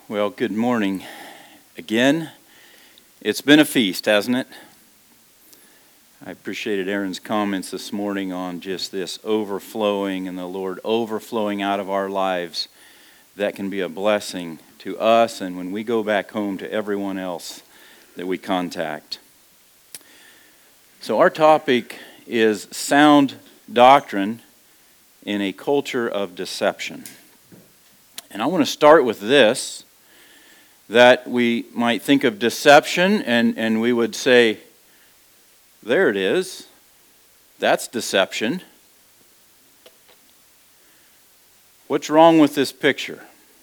Well, good morning again. It's been a feast, hasn't it? I appreciated Aaron's comments this morning on just this overflowing and the Lord overflowing out of our lives. That can be a blessing to us and when we go back home to everyone else that we contact. So our topic is sound doctrine in a culture of deception. And I want to start with this, that we might think of deception and we would say, there it is, that's deception. What's wrong with this picture?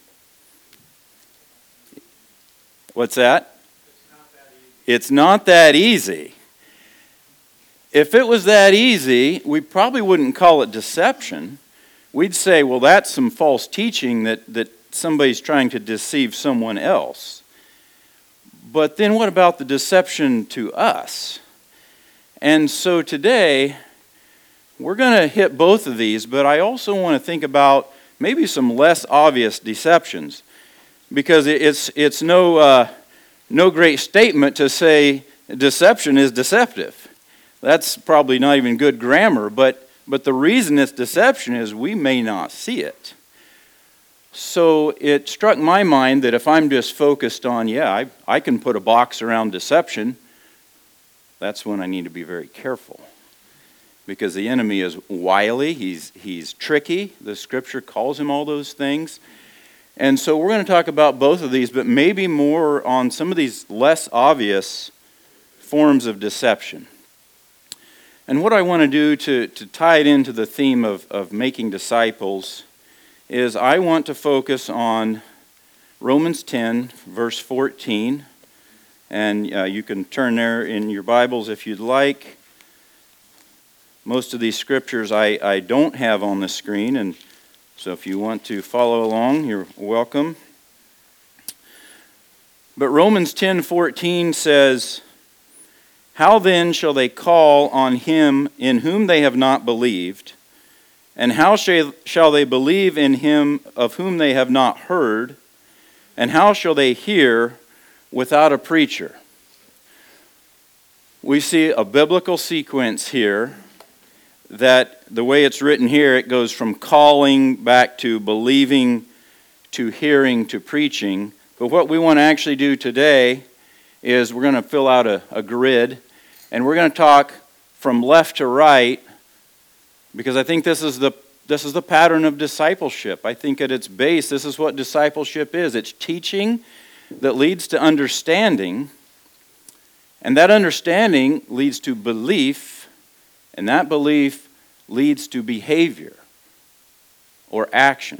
What's that? It's not that easy. If it was that easy, we probably wouldn't call it deception. We'd say, well, that's some false teaching that somebody's trying to deceive someone else. But then what about the deception to us? And so today, we're going to hit both of these, but I also want to think about maybe some less obvious deceptions. Because it's no great statement to say deception is deceptive. That's probably not even good grammar, but the reason it's deception is we may not see it. So it struck my mind that if I'm just focused on, I can put a box around deception, that's when I need to be very careful. Because the enemy is wily, he's tricky, the Scripture calls him all those things. And so we're going to talk about both of these, but maybe more on some of these less obvious forms of deception. And what I want to do to tie it into the theme of making disciples is I want to focus on Romans 10, verse 14. And you can turn there in your Bibles if you'd like. Most of these scriptures I don't have on the screen, and so if you want to follow along, you're welcome. But Romans 10:14 says, "How then shall they call on him in whom they have not believed? And how shall they believe in him of whom they have not heard? And how shall they hear without a preacher?" We see a biblical sequence here that the way it's written here, it goes from calling back to believing to hearing to preaching. But what we want to actually do today is we're going to fill out a grid, and we're going to talk from left to right, because I think this is the pattern of discipleship. I think at its base, this is what discipleship is. It's teaching that leads to understanding, and that understanding leads to belief, and that belief leads to behavior or action.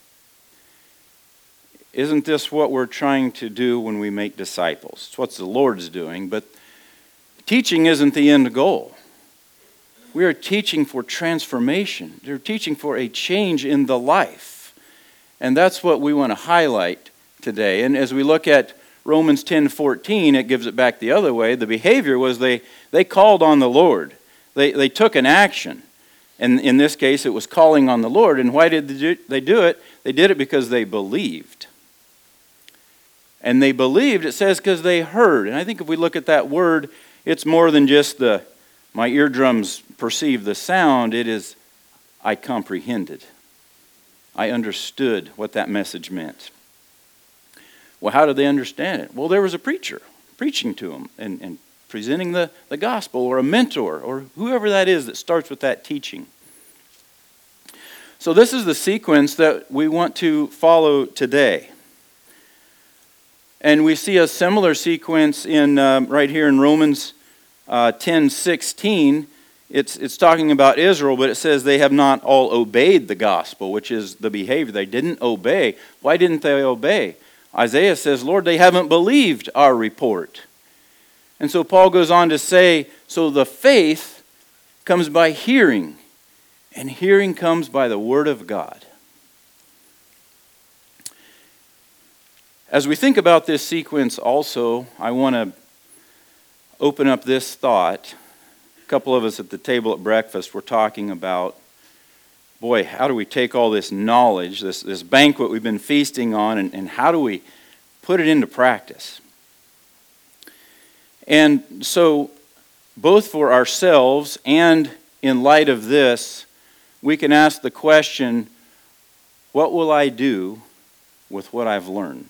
Isn't this what we're trying to do when we make disciples? It's what the Lord's doing, but teaching isn't the end goal. We are teaching for transformation. They're teaching for a change in the life. And that's what we want to highlight today. And as we look at Romans 10:14, it gives it back the other way. The behavior was they called on the Lord. They took an action. And in this case, it was calling on the Lord. And why did they do it? They did it because they believed. And they believed, it says, because they heard. And I think if we look at that word, it's more than just my eardrums perceive the sound. It is, I comprehended. I understood what that message meant. Well, how did they understand it? Well, there was a preacher preaching to them and presenting the gospel, or a mentor, or whoever that is that starts with that teaching. So this is the sequence that we want to follow today. And we see a similar sequence in right here in Romans 10:16. It's talking about Israel, but it says they have not all obeyed the gospel, which is the behavior. They didn't obey. Why didn't they obey? Isaiah says, Lord, they haven't believed our report. And so Paul goes on to say, so the faith comes by hearing, and hearing comes by the word of God. As we think about this sequence also, I want to open up this thought. A couple of us at the table at breakfast were talking about boy, how do we take all this knowledge, this banquet we've been feasting on, and how do we put it into practice. And so, both for ourselves and in light of this, we can ask the question, what will I do with what I've learned?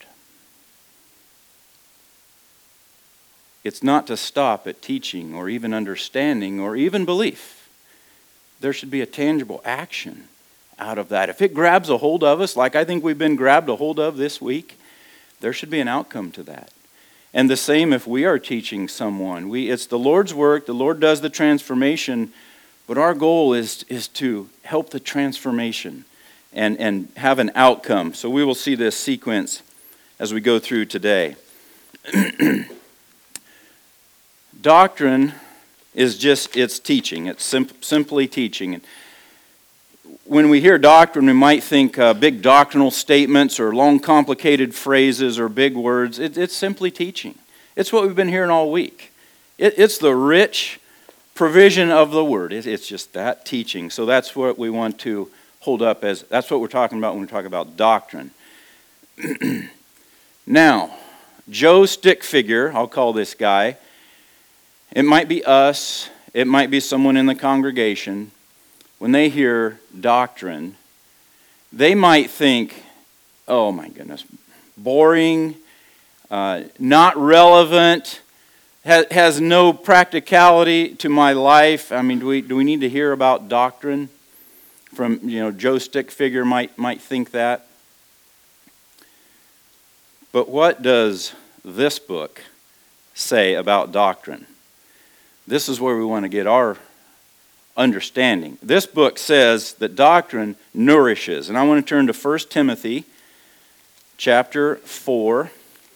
It's not to stop at teaching or even understanding or even belief. There should be a tangible action out of that. If it grabs a hold of us, like I think we've been grabbed a hold of this week, there should be an outcome to that. And the same if we are teaching someone. It's the Lord's work, the Lord does the transformation, but our goal is to help the transformation and have an outcome. So we will see this sequence as we go through today. Doctrine is it's teaching. It's simply teaching. And when we hear doctrine, we might think big doctrinal statements or long, complicated phrases or big words. It's simply teaching. It's what we've been hearing all week. It's the rich provision of the Word. It's just that teaching. So that's what we want to hold up as, that's what we're talking about when we talk about doctrine. Now, Joe Stickfigure, I'll call this guy. It might be us. It might be someone in the congregation. When they hear doctrine, they might think, oh my goodness, boring, not relevant, has no practicality to my life. I mean, do we need to hear about doctrine? From, Joe Stickfigure might think that. But what does this book say about doctrine? This is where we want to get our understanding. This book says that doctrine nourishes. And I want to turn to 1 Timothy chapter 4.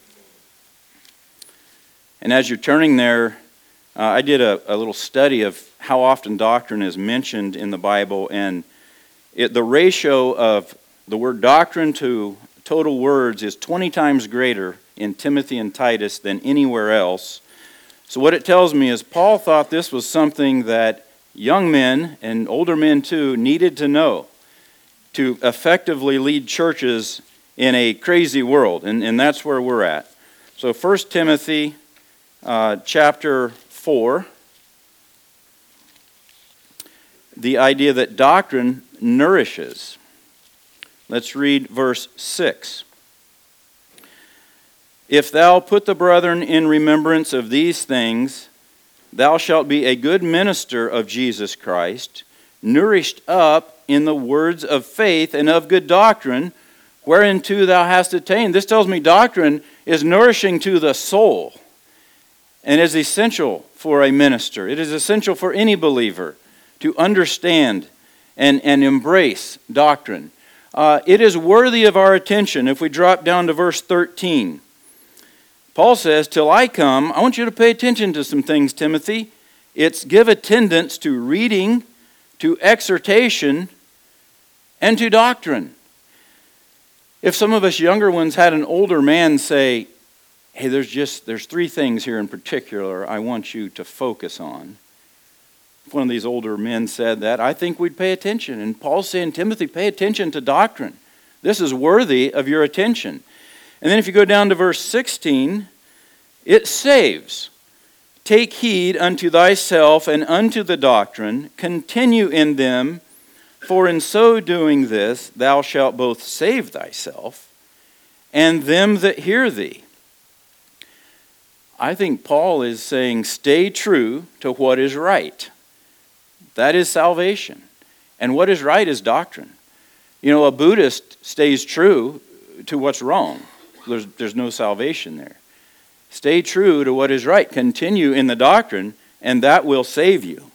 And as you're turning there, I did a little study of how often doctrine is mentioned in the Bible. And the ratio of the word doctrine to total words is 20 times greater in Timothy and Titus than anywhere else. So what it tells me is Paul thought this was something that young men, and older men too, needed to know to effectively lead churches in a crazy world. And that's where we're at. So 1 Timothy chapter 4, the idea that doctrine nourishes. Let's read verse 6. If thou put the brethren in remembrance of these things, thou shalt be a good minister of Jesus Christ, nourished up in the words of faith and of good doctrine, whereunto thou hast attained. This tells me doctrine is nourishing to the soul and is essential for a minister. It is essential for any believer to understand and embrace doctrine. It is worthy of our attention. If we drop down to verse 13, Paul says, till I come, I want you to pay attention to some things, Timothy. It's give attendance to reading, to exhortation, and to doctrine. If some of us younger ones had an older man say, hey, there's three things here in particular I want you to focus on. If one of these older men said that, I think we'd pay attention. And Paul's saying, Timothy, pay attention to doctrine. This is worthy of your attention. And then if you go down to verse 16, it saves. Take heed unto thyself and unto the doctrine, continue in them, for in so doing this thou shalt both save thyself and them that hear thee. I think Paul is saying, stay true to what is right. That is salvation. And what is right is doctrine. A Buddhist stays true to what's wrong. There's no salvation there. Stay true to what is right. Continue in the doctrine, and that will save you.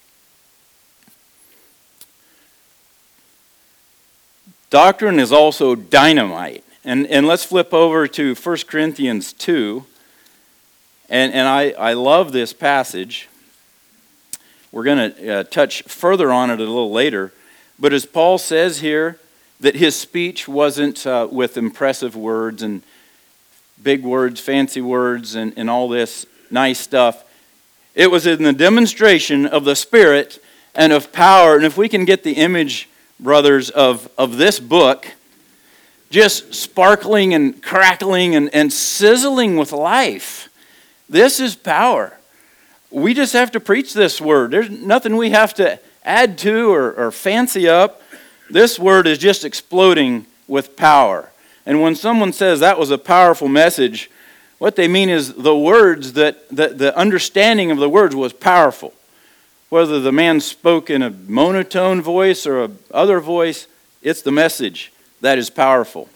Doctrine is also dynamite. And let's flip over to 1 Corinthians 2. And I love this passage. We're going to touch further on it a little later. But as Paul says here, that his speech wasn't with impressive words and big words, fancy words, and all this nice stuff. It was in the demonstration of the Spirit and of power. And if we can get the image, brothers, of this book, just sparkling and crackling and sizzling with life. This is power. We just have to preach this word. There's nothing we have to add to or fancy up. This word is just exploding with power. And when someone says that was a powerful message, what they mean is the words, that the understanding of the words was powerful. Whether the man spoke in a monotone voice or a other voice, it's the message that is powerful.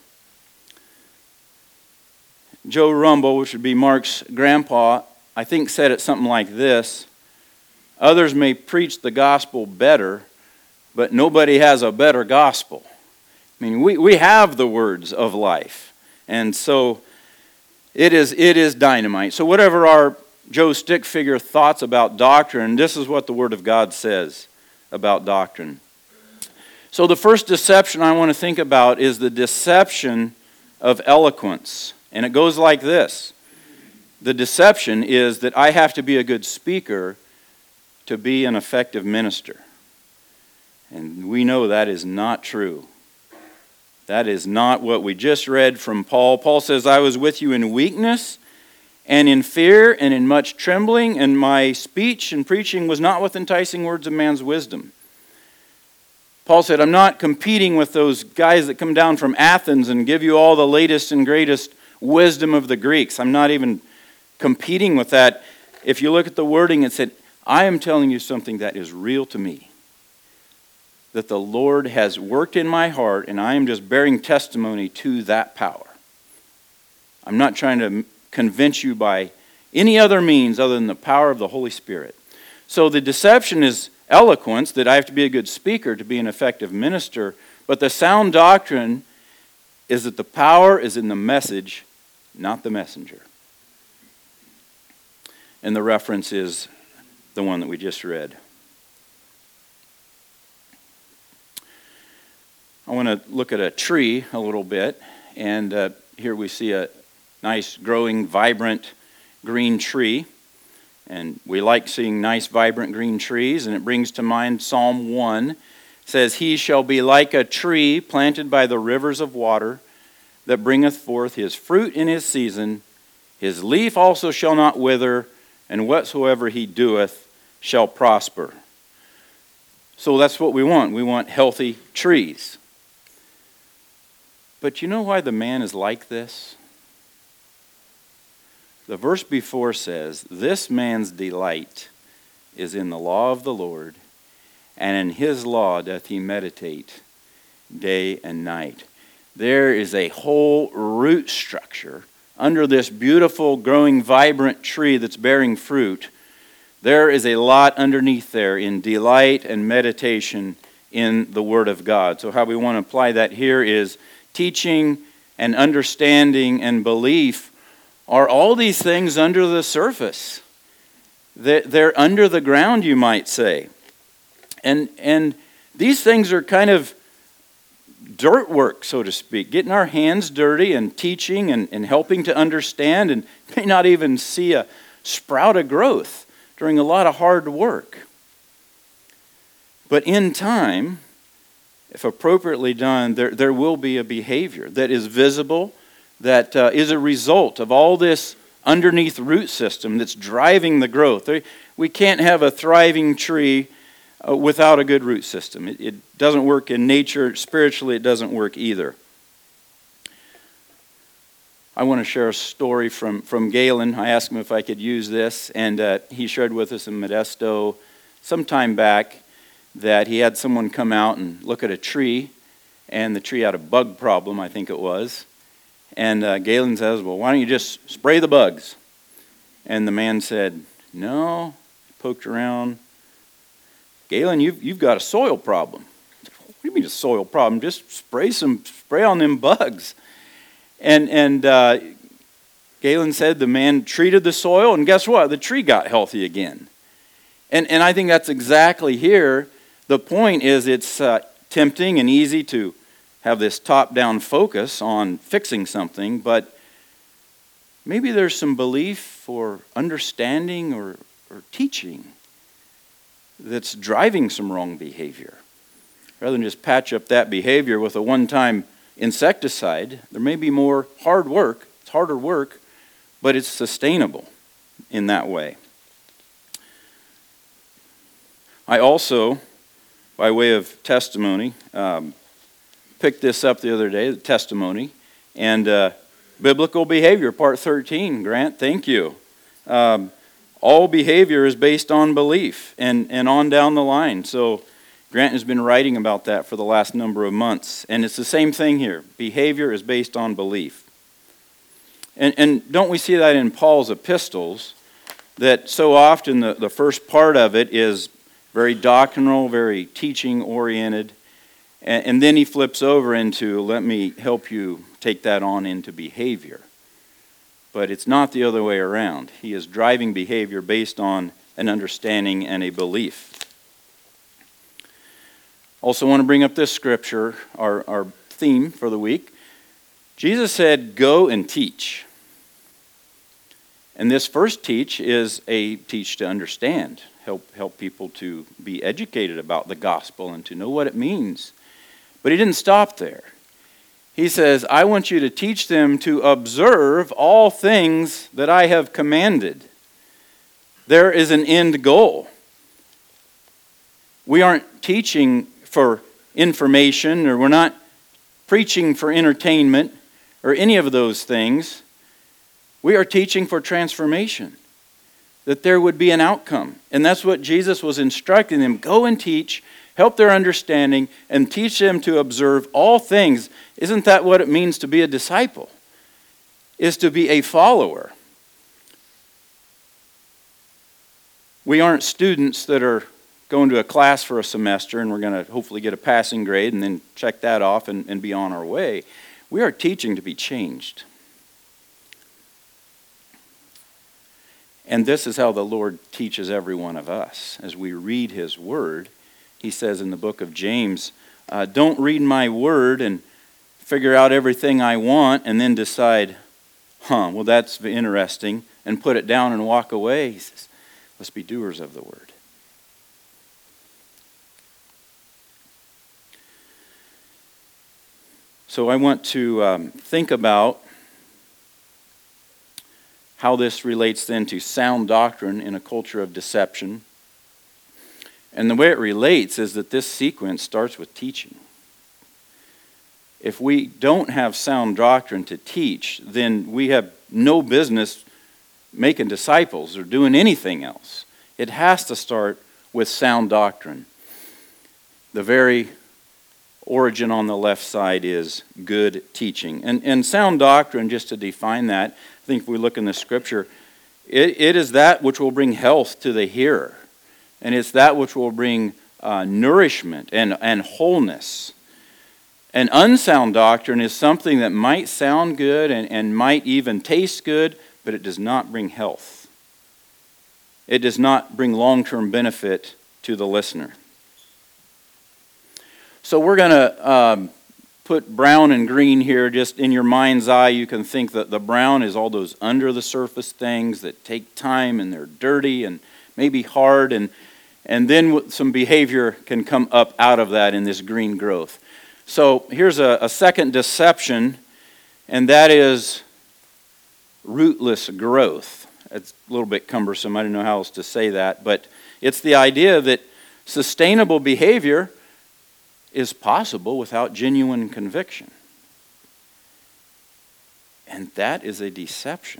Joe Rumble, which would be Mark's grandpa, I think said it something like this: others may preach the gospel better, but nobody has a better gospel. I mean, we have the words of life. And so it is dynamite. So whatever our Joe stick figure thoughts about doctrine, this is what the Word of God says about doctrine. So the first deception I want to think about is the deception of eloquence. And it goes like this. The deception is that I have to be a good speaker to be an effective minister. And we know that is not true. That is not what we just read from Paul. Paul says, I was with you in weakness and in fear and in much trembling, and my speech and preaching was not with enticing words of man's wisdom. Paul said, I'm not competing with those guys that come down from Athens and give you all the latest and greatest wisdom of the Greeks. I'm not even competing with that. If you look at the wording, it said, I am telling you something that is real to me, that the Lord has worked in my heart, and I am just bearing testimony to that power. I'm not trying to convince you by any other means other than the power of the Holy Spirit. So the deception is eloquence, that I have to be a good speaker to be an effective minister, but the sound doctrine is that the power is in the message, not the messenger. And the reference is the one that we just read. I want to look at a tree a little bit, and here we see a nice, growing, vibrant green tree. And we like seeing nice, vibrant green trees, and it brings to mind Psalm 1. It says, He shall be like a tree planted by the rivers of water, that bringeth forth his fruit in his season. His leaf also shall not wither, and whatsoever he doeth shall prosper. So that's what we want. We want healthy trees. But you know why the man is like this? The verse before says, This man's delight is in the law of the Lord, and in his law doth he meditate day and night. There is a whole root structure under this beautiful, growing, vibrant tree that's bearing fruit. There is a lot underneath there in delight and meditation in the Word of God. So how we want to apply that here is teaching and understanding and belief are all these things under the surface. They're under the ground, you might say. And these things are kind of dirt work, so to speak, getting our hands dirty and teaching and helping to understand, and may not even see a sprout of growth during a lot of hard work. But in time, if appropriately done, there will be a behavior that is visible, that is a result of all this underneath root system that's driving the growth. We can't have a thriving tree without a good root system. It doesn't work in nature. Spiritually, it doesn't work either. I want to share a story from Galen. I asked him if I could use this, and he shared with us in Modesto some time back that he had someone come out and look at a tree, and the tree had a bug problem, I think it was. And Galen says, well, why don't you just spray the bugs? And the man said, no. He poked around. Galen, you've got a soil problem. What do you mean a soil problem? Just spray on them bugs. And Galen said the man treated the soil, and guess what? The tree got healthy again. And I think that's exactly here. The point is it's tempting and easy to have this top-down focus on fixing something, but maybe there's some belief or understanding or teaching that's driving some wrong behavior. Rather than just patch up that behavior with a one-time insecticide. There may be more hard work. It's harder work, but it's sustainable in that way. I also, by way of testimony, picked this up the other day, the testimony, and biblical behavior, part 13. Grant, thank you. All behavior is based on belief, and on down the line. So Grant has been writing about that for the last number of months, and it's the same thing here. Behavior is based on belief. And don't we see that in Paul's epistles, that so often the first part of it is very doctrinal, very teaching-oriented, and then he flips over into, let me help you take that on into behavior. But it's not the other way around. He is driving behavior based on an understanding and a belief. Also want to bring up this scripture, our theme for the week. Jesus said, go and teach. And this first teach is a teach to understand. Help people to be educated about the gospel and to know what it means. But he didn't stop there. He says, I want you to teach them to observe all things that I have commanded. There is an end goal. We aren't teaching for information, or we're not preaching for entertainment, or any of those things. We are teaching for transformation, that there would be an outcome. And that's what Jesus was instructing them. Go and teach, help their understanding, and teach them to observe all things. Isn't that what it means to be a disciple? Is to be a follower. We aren't students that are going to a class for a semester and we're going to hopefully get a passing grade and then check that off and be on our way. We are teaching to be changed. And this is how the Lord teaches every one of us. As we read His Word, He says in the book of James, don't read my Word and figure out everything I want and then decide, well, that's interesting, and put it down and walk away. He says, let's be doers of the Word. So I want to think about how this relates then to sound doctrine in a culture of deception. And the way it relates is that this sequence starts with teaching. If we don't have sound doctrine to teach, then we have no business making disciples or doing anything else. It has to start with sound doctrine. The very origin on the left side is good teaching. And sound doctrine, just to define that, I think if we look in the scripture, it is that which will bring health to the hearer. And it's that which will bring nourishment and wholeness. An unsound doctrine is something that might sound good and might even taste good, but it does not bring health. It does not bring long-term benefit to the listener. So we're going to put brown and green here. Just in your mind's eye, you can think that the brown is all those under-the-surface things that take time and they're dirty and maybe hard. And then some behavior can come up out of that in this green growth. So here's a second deception, and that is rootless growth. It's a little bit cumbersome. I don't know how else to say that. But it's the idea that sustainable behavior is possible without genuine conviction. And that is a deception.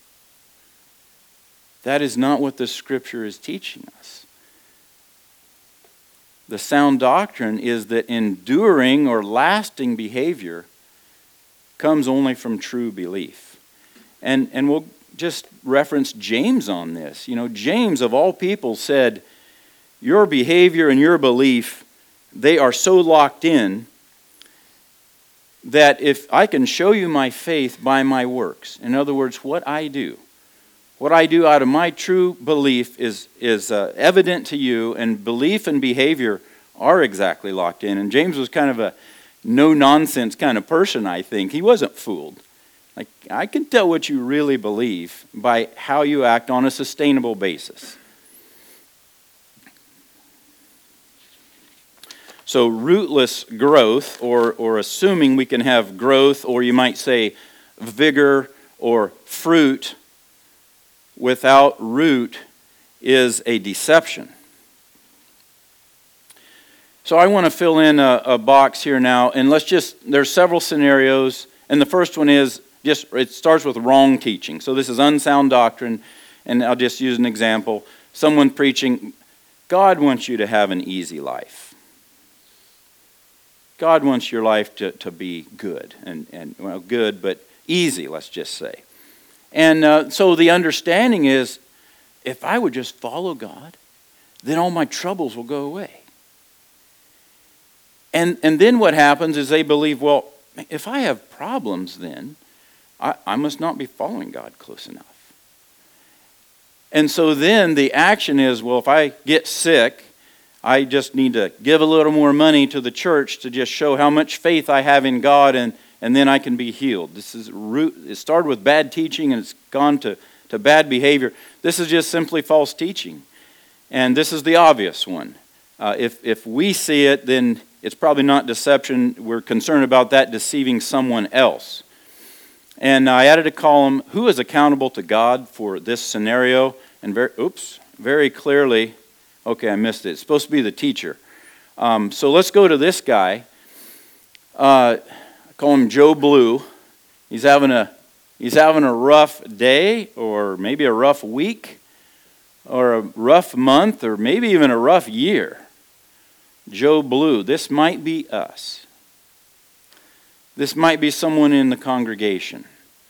That is not what the Scripture is teaching us. The sound doctrine is that enduring or lasting behavior comes only from true belief. And we'll just reference James on this. You know, James, of all people, said, your behavior and your belief, they are so locked in that if I can show you my faith by my works, in other words, what I do out of my true belief is evident to you, and belief and behavior are exactly locked in. And James was kind of a no-nonsense kind of person, I think. He wasn't fooled. Like, I can tell what you really believe by how you act on a sustainable basis. So rootless growth, or assuming we can have growth, or you might say vigor or fruit without root, is a deception. So I want to fill in a box here now, and there's several scenarios, and the first one is it starts with wrong teaching. So this is unsound doctrine, and I'll just use an example. Someone preaching, God wants you to have an easy life. God wants your life to be good, and well, good, but easy, let's just say. And so the understanding is, if I would just follow God, then all my troubles will go away. And then what happens is they believe, well, if I have problems then, I must not be following God close enough. And so then the action is, well, if I get sick, I just need to give a little more money to the church to just show how much faith I have in God, and then I can be healed. It started with bad teaching and it's gone to bad behavior. This is just simply false teaching. And this is the obvious one. If we see it, then it's probably not deception. We're concerned about that deceiving someone else. And I added a column, who is accountable to God for this scenario? And very clearly, okay, I missed it. It's supposed to be the teacher. So let's go to this guy. I call him Joe Blue. He's having a rough day, or maybe a rough week, or a rough month, or maybe even a rough year. Joe Blue, this might be us. This might be someone in the congregation.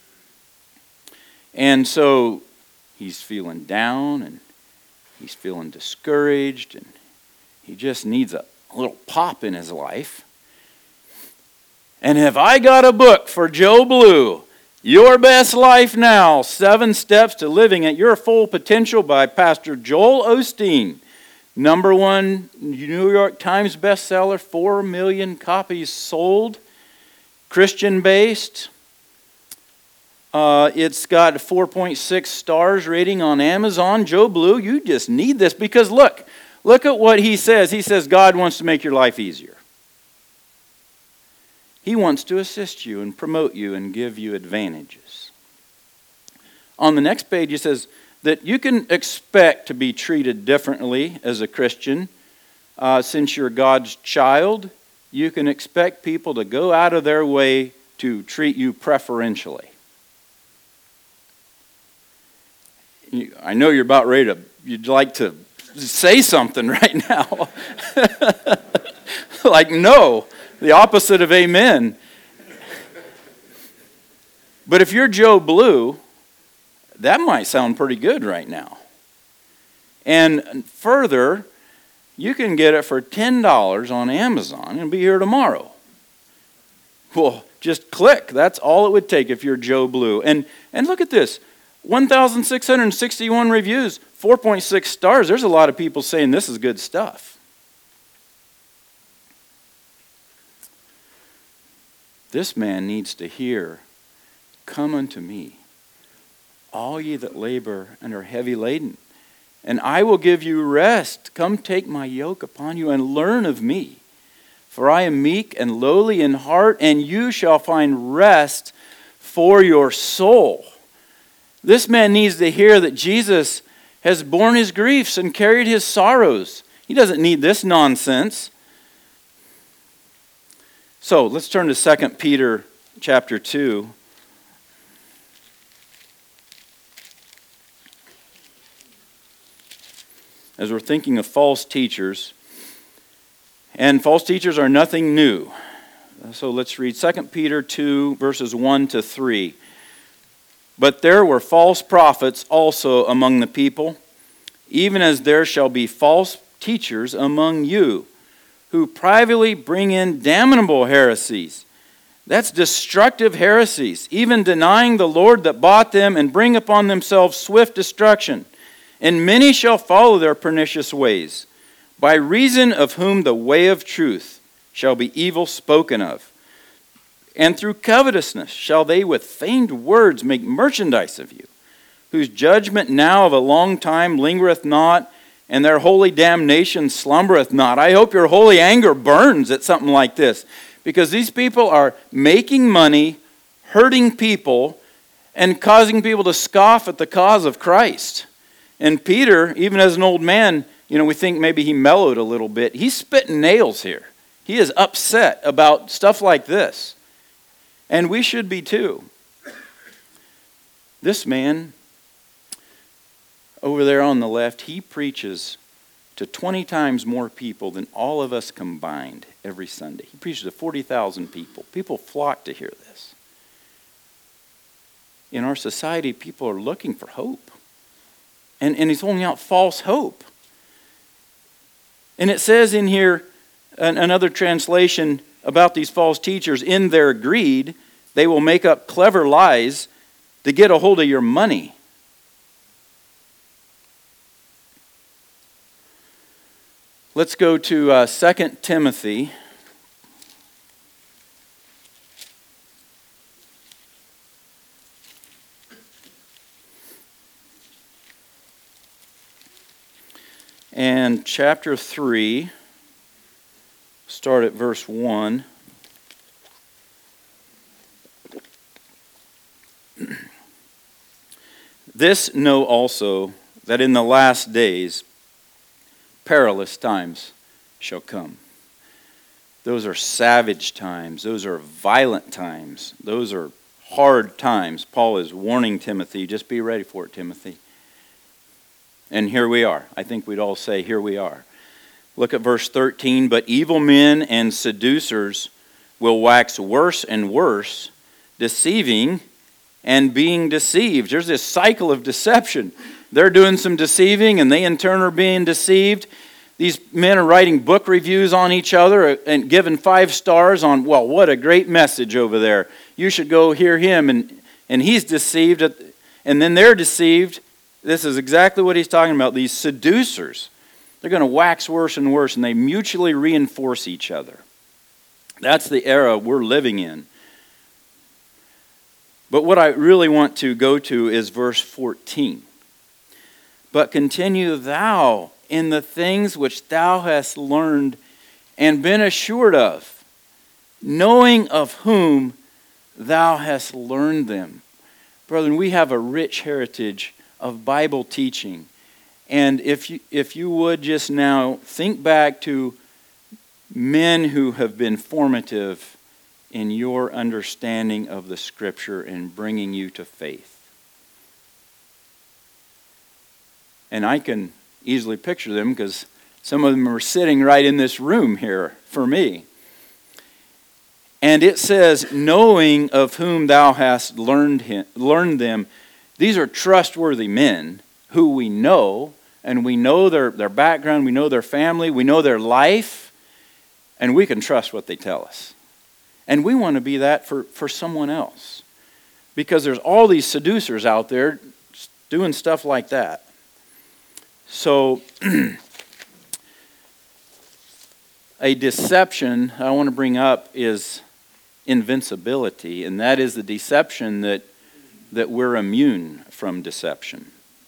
And so he's feeling down, and he's feeling discouraged, and he just needs a little pop in his life. And have I got a book for Joe Blue, Your Best Life Now, 7 Steps to Living at Your Full Potential by Pastor Joel Osteen. #1 New York Times bestseller, 4 million copies sold, Christian-based. It's got 4.6 stars rating on Amazon. Joe Blue, you just need this because look at what he says. He says God wants to make your life easier. He wants to assist you and promote you and give you advantages. On the next page, he says that you can expect to be treated differently as a Christian. Since you're God's child, you can expect people to go out of their way to treat you preferentially. I know you're about ready you'd like to say something right now. Like, no, the opposite of amen. But if you're Joe Blue, that might sound pretty good right now. And further, you can get it for $10 on Amazon and it'll be here tomorrow. Well, just click. That's all it would take if you're Joe Blue. And look at this. 1,661 reviews, 4.6 stars. There's a lot of people saying this is good stuff. This man needs to hear, "Come unto me, all ye that labor and are heavy laden, and I will give you rest. Come take my yoke upon you and learn of me. For I am meek and lowly in heart, and you shall find rest for your soul." This man needs to hear that Jesus has borne his griefs and carried his sorrows. He doesn't need this nonsense. So let's turn to 2 Peter chapter 2. As we're thinking of false teachers, and false teachers are nothing new. So let's read 2 Peter 2, verses 1 to 3. "But there were false prophets also among the people, even as there shall be false teachers among you, who privately bring in damnable heresies." That's destructive heresies, "even denying the Lord that bought them, and bring upon themselves swift destruction. And many shall follow their pernicious ways, by reason of whom the way of truth shall be evil spoken of. And through covetousness shall they with feigned words make merchandise of you, whose judgment now of a long time lingereth not, and their holy damnation slumbereth not. I hope your holy anger burns at something like this, because these people are making money, hurting people, and causing people to scoff at the cause of Christ. And Peter, even as an old man, we think maybe he mellowed a little bit. He's spitting nails here. He is upset about stuff like this. And we should be too. This man over there on the left, he preaches to 20 times more people than all of us combined every Sunday. He preaches to 40,000 people. People flock to hear this. In our society, people are looking for hope. And he's holding out false hope. And it says in here, another translation about these false teachers, in their greed, they will make up clever lies to get a hold of your money. Let's go to 2 Timothy. And chapter 3, start at verse 1. This know also, that in the last days perilous times shall come. Those are savage times. Those are violent times. Those are hard times. Paul is warning Timothy, just be ready for it, Timothy. And here we are. I think we'd all say, here we are. Look at verse 13. But evil men and seducers will wax worse and worse, deceiving and being deceived. There's this cycle of deception. They're doing some deceiving, and they in turn are being deceived. These men are writing book reviews on each other and giving 5 stars on, well, what a great message over there. You should go hear him. And he's deceived, and then they're deceived. This is exactly what he's talking about. These seducers, they're going to wax worse and worse, and they mutually reinforce each other. That's the era we're living in. But what I really want to go to is verse 14. But continue thou in the things which thou hast learned and been assured of, knowing of whom thou hast learned them. Brethren, we have a rich heritage of Bible teaching. And if you would just now think back to men who have been formative in your understanding of the Scripture and bringing you to faith. And I can easily picture them because some of them are sitting right in this room here for me. And it says, knowing of whom thou hast learned them. These are trustworthy men who we know, and we know their background, we know their family, we know their life, and we can trust what they tell us. And we want to be that for someone else. Because there's all these seducers out there doing stuff like that. So, a deception I want to bring up is invincibility, and that is the deception that we're immune from deception.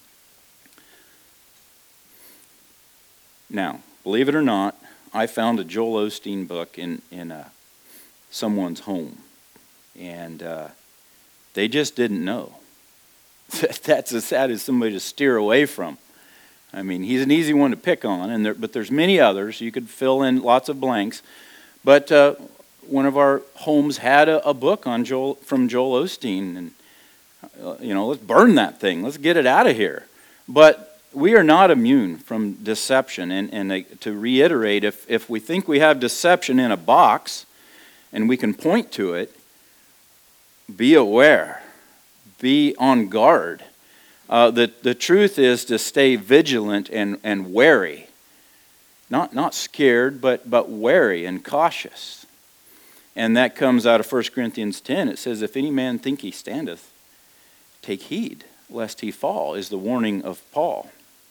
Now, believe it or not, I found a Joel Osteen book in someone's home, and they just didn't know. That's as sad as somebody to steer away from. I mean, he's an easy one to pick on, but there's many others. You could fill in lots of blanks. But one of our homes had a book on from Joel Osteen, and let's burn that thing. Let's get it out of here. But we are not immune from deception. And to reiterate, if we think we have deception in a box and we can point to it, be aware. Be on guard. The truth is to stay vigilant and wary. Not scared, but wary and cautious. And that comes out of 1 Corinthians 10. It says, if any man think he standeth, take heed lest he fall, is the warning of Paul.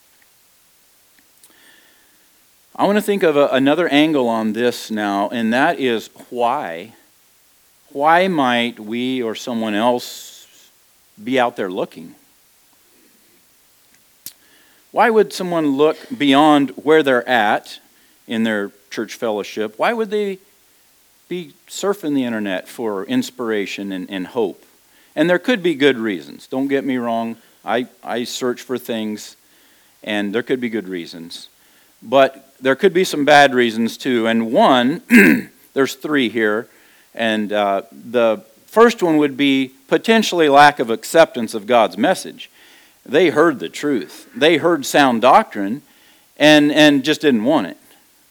I want to think of another angle on this now, and that is why. Why might we or someone else be out there looking? Why would someone look beyond where they're at in their church fellowship? Why would they be surfing the internet for inspiration and hope? And there could be good reasons. Don't get me wrong. I search for things, and there could be good reasons. But there could be some bad reasons too. And one, there's three here. And the first one would be potentially lack of acceptance of God's message. They heard the truth. They heard sound doctrine and just didn't want it.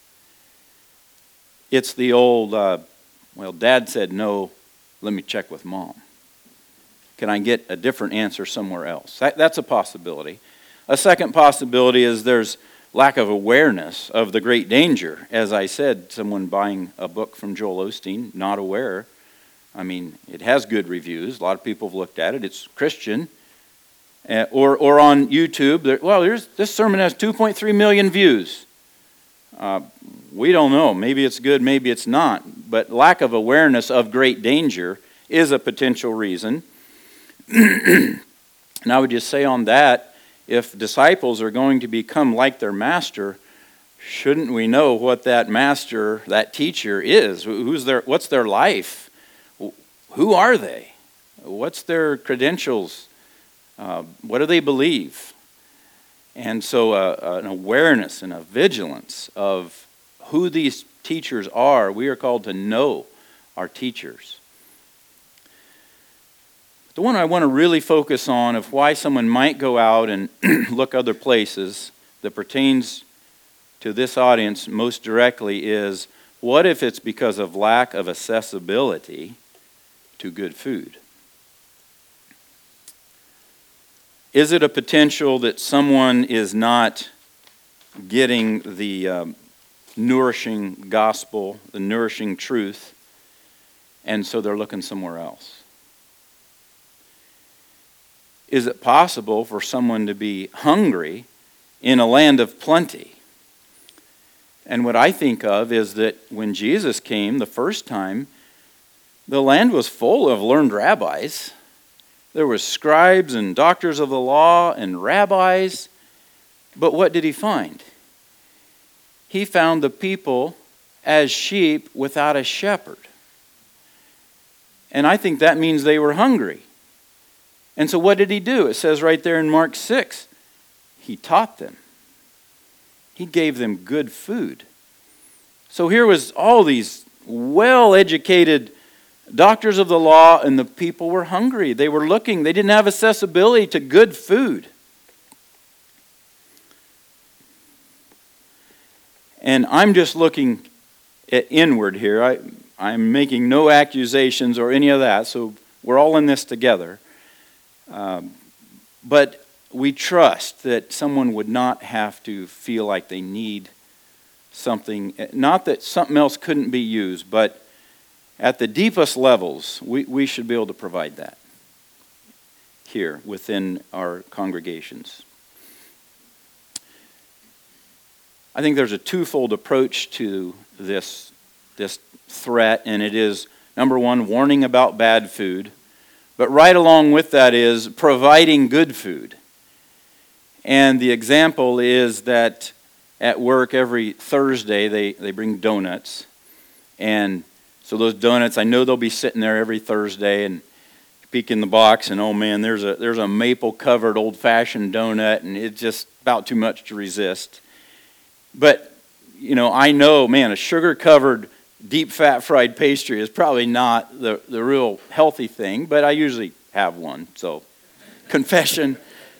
It's the old, Dad said no, let me check with Mom. Can I get a different answer somewhere else? That's a possibility. A second possibility is there's lack of awareness of the great danger. As I said, someone buying a book from Joel Osteen, not aware. I mean, it has good reviews. A lot of people have looked at it. It's Christian. Or on YouTube, this sermon has 2.3 million views. We don't know. Maybe it's good, maybe it's not. But lack of awareness of great danger is a potential reason. And I would just say on that, if disciples are going to become like their master, shouldn't we know what that master, that teacher is? What's their life? Who are they? What's their credentials? What do they believe? And so an awareness and a vigilance of who these teachers are. We are called to know our teachers. The one I want to really focus on of why someone might go out and look other places that pertains to this audience most directly is, what if it's because of lack of accessibility to good food? Is it a potential that someone is not getting the nourishing gospel, the nourishing truth, and so they're looking somewhere else? Is it possible for someone to be hungry in a land of plenty? And what I think of is that when Jesus came the first time, the land was full of learned rabbis. There were scribes and doctors of the law and rabbis. But what did he find? He found the people as sheep without a shepherd. And I think that means they were hungry. And so what did he do? It says right there in Mark 6, he taught them. He gave them good food. So here was all these well-educated doctors of the law, and the people were hungry. They were looking. They didn't have accessibility to good food. And I'm just looking at inward here. I'm making no accusations or any of that, so we're all in this together. But we trust that someone would not have to feel like they need something. Not that something else couldn't be used, but at the deepest levels, we should be able to provide that here within our congregations. I think there's a twofold approach to this threat, and it is, number one, warning about bad food, but right along with that is providing good food. And the example is that at work every Thursday they bring donuts, and so those donuts, I know they'll be sitting there every Thursday, and peek in the box, and oh man, there's a maple-covered old-fashioned donut, and it's just about too much to resist. But, I know, man, a sugar-covered, deep-fat fried pastry is probably not the real healthy thing, but I usually have one, so confession.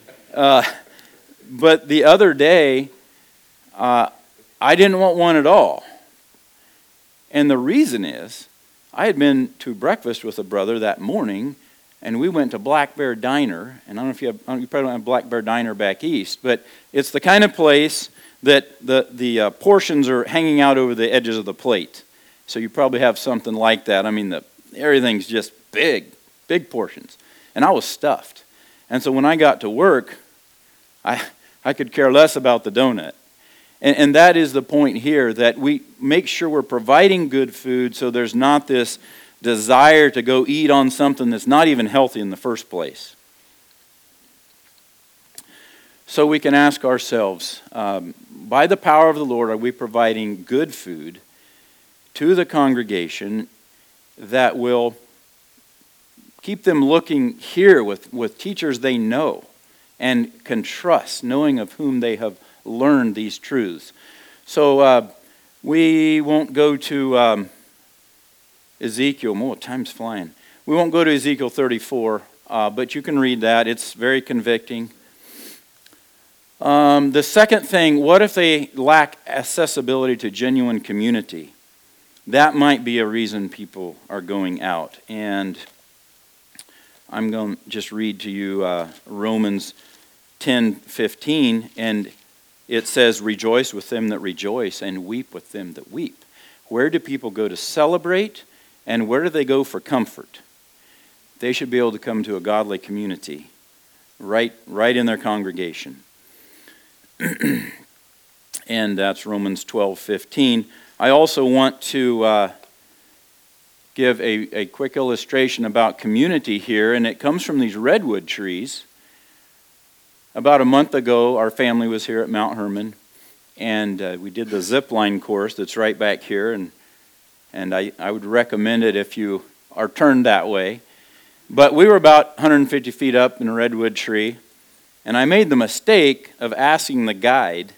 But the other day, I didn't want one at all. And the reason is, I had been to breakfast with a brother that morning, and we went to Black Bear Diner. And I don't know if you probably don't have Black Bear Diner back east, but it's the kind of place that the portions are hanging out over the edges of the plate. So you probably have something like that. I mean, everything's just big portions. And I was stuffed. And so when I got to work, I could care less about the donut. And that is the point here, that we make sure we're providing good food so there's not this desire to go eat on something that's not even healthy in the first place. So we can ask ourselves, by the power of the Lord, are we providing good food to the congregation that will keep them looking here with teachers they know and can trust, knowing of whom they have learned these truths? So we won't go to Ezekiel. Oh, time's flying. We won't go to Ezekiel 34, but you can read that. It's very convicting. The second thing, what if they lack accessibility to genuine community? That might be a reason people are going out. And I'm going to just read to you Romans 10:15, and it says, "Rejoice with them that rejoice and weep with them that weep." Where do people go to celebrate, and where do they go for comfort? They should be able to come to a godly community right in their congregation. And that's Romans 12:15. I also want to give a quick illustration about community here, and it comes from these redwood trees. About a month ago, our family was here at Mount Hermon, and we did the zip line course that's right back here, and I would recommend it if you are turned that way. But we were about 150 feet up in a redwood tree, and I made the mistake of asking the guide,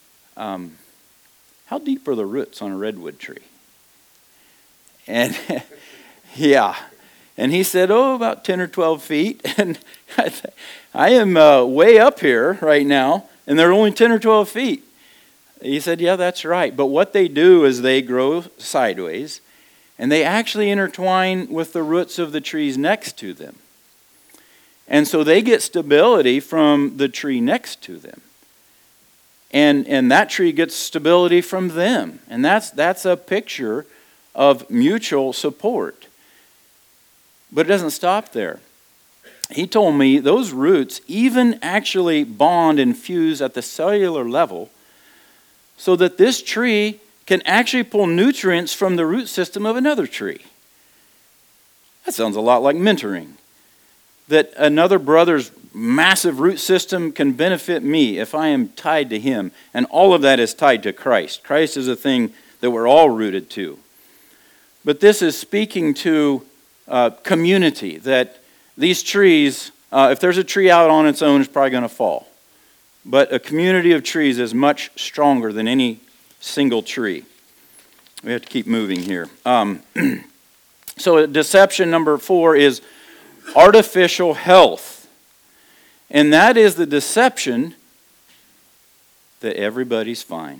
how deep are the roots on a redwood tree? And yeah, and he said, about 10 or 12 feet. And I am way up here right now, and they're only 10 or 12 feet. He said, yeah, that's right. But what they do is they grow sideways, and they actually intertwine with the roots of the trees next to them. And so they get stability from the tree next to them. And that tree gets stability from them. And that's a picture of mutual support. But it doesn't stop there. He told me those roots even actually bond and fuse at the cellular level so that this tree can actually pull nutrients from the root system of another tree. That sounds a lot like mentoring. That another brother's massive root system can benefit me if I am tied to him. And all of that is tied to Christ. Christ is a thing that we're all rooted to. But this is speaking to community, that these trees, if there's a tree out on its own, it's probably going to fall. But a community of trees is much stronger than any single tree. We have to keep moving here. So deception number 4 is artificial health. And that is the deception that everybody's fine.